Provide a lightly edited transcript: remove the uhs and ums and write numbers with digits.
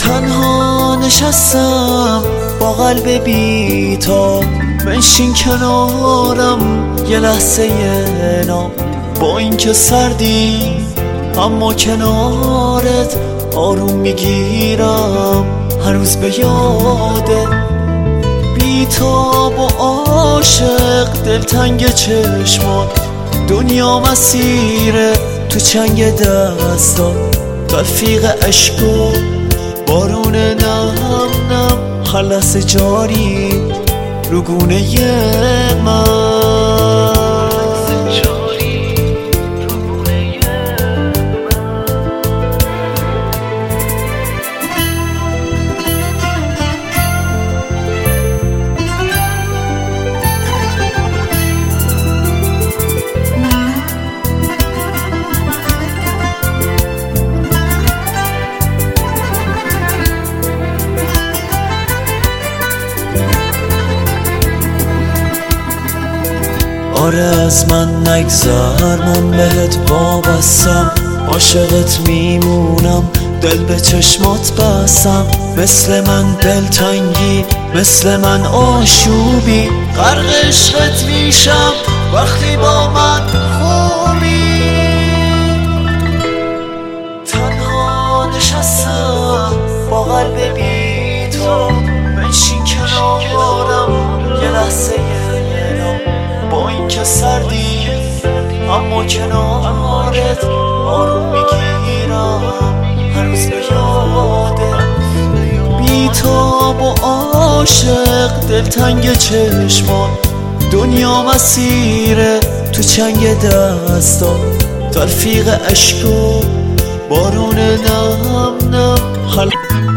تنها نشستم با قلب بی‌تاب، بنشین کنارم یه لحظه نام. با اینکه سردی اما کنارت آروم میگیرم، هنوز به یادت. بی‌تاب و عاشق دلتنگ چشمات، دنیا مسیره تو چنگ دستات. رفیق عشق و بارون نم نم، هر لحظه جاری رو گونه من. آره از من نگذر، من بهت وابستم، عاشقت میمونم، دل به چشمات بستم. مثل من دلتنگی، مثل من آشوبی، غرق عشقت میشم وقتی با من خوبی. تنها نشستم با قلب بی‌تاب، بنشین کنارم یه لحظه با اینکه سردی اما کنارت آروم میگیرم، هنوز به یادت. بی‌تاب و عاشق دلتنگ چشمان، دنیا مسیره تو چنگ دستات. رفیق عشق و بارون نم نم